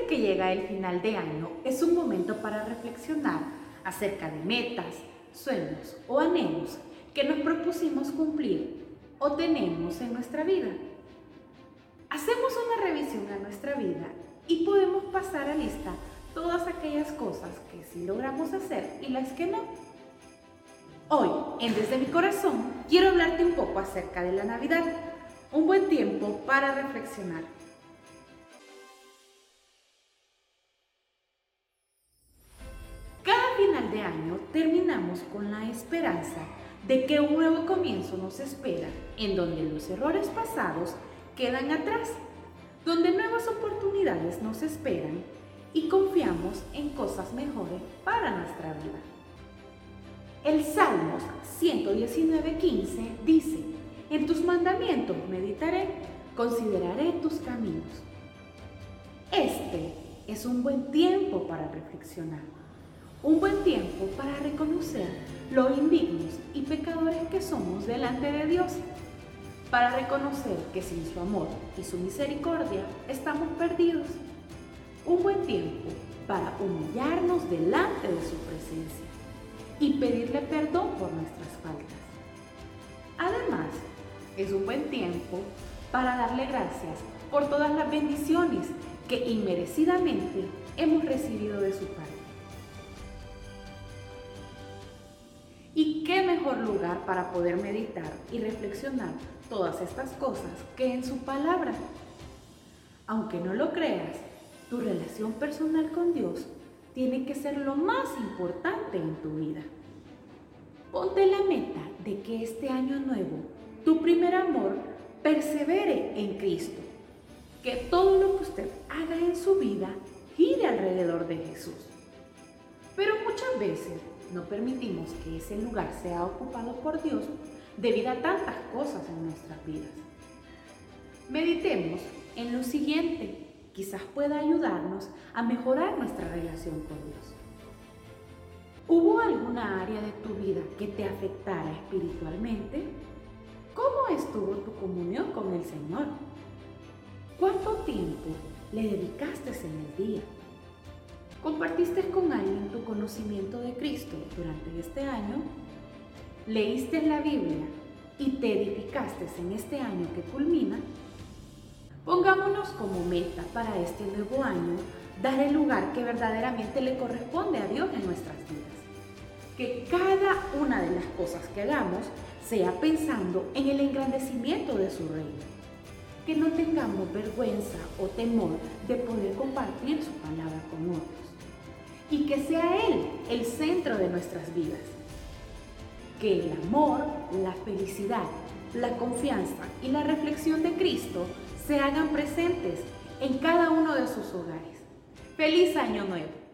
Siempre que llega el final de año es un momento para reflexionar acerca de metas, sueños o anhelos que nos propusimos cumplir o tenemos en nuestra vida. Hacemos una revisión a nuestra vida y podemos pasar a lista todas aquellas cosas que sí logramos hacer y las que no. Hoy, en Desde mi Corazón, quiero hablarte un poco acerca de la Navidad, un buen tiempo para reflexionar. Cada final de año terminamos con la esperanza de que un nuevo comienzo nos espera, en donde los errores pasados quedan atrás, donde nuevas oportunidades nos esperan y confiamos en cosas mejores para nuestra vida. El Salmos 119:15 dice: en tus mandamientos meditaré, consideraré tus caminos. Este es un buen tiempo para reflexionar, un buen tiempo para reconocer lo indignos y pecadores que somos delante de Dios, para reconocer que sin su amor y su misericordia estamos perdidos. Un buen tiempo para humillarnos delante de su presencia y pedirle perdón por nuestras faltas. Además, es un buen tiempo para darle gracias por todas las bendiciones que inmerecidamente hemos recibido de su parte. ¿Y qué mejor lugar para poder meditar y reflexionar todas estas cosas que en su palabra? Aunque no lo creas, tu relación personal con Dios tiene que ser lo más importante en tu vida. Ponte la meta de que este año nuevo, tu primer amor persevere en Cristo. Que todo lo que usted haga en su vida gire alrededor de Jesús. Pero muchas veces no permitimos que ese lugar sea ocupado por Dios debido a tantas cosas en nuestras vidas. Meditemos en lo siguiente. Quizás pueda ayudarnos a mejorar nuestra relación con Dios. ¿Hubo alguna área de tu vida que te afectara espiritualmente? ¿Cómo estuvo tu comunión con el Señor? ¿Cuánto tiempo le dedicaste en el día? ¿Compartiste con alguien tu conocimiento de Cristo durante este año? ¿Leíste la Biblia y te edificaste en este año que culmina? Pongámonos como meta para este nuevo año dar el lugar que verdaderamente le corresponde a Dios en nuestras vidas. Que cada una de las cosas que hagamos sea pensando en el engrandecimiento de su reino. Que no tengamos vergüenza o temor de poder compartir su palabra con otros. Y que sea Él el centro de nuestras vidas. Que el amor, la felicidad, la confianza y la reflexión de Cristo se hagan presentes en cada uno de sus hogares. ¡Feliz Año Nuevo!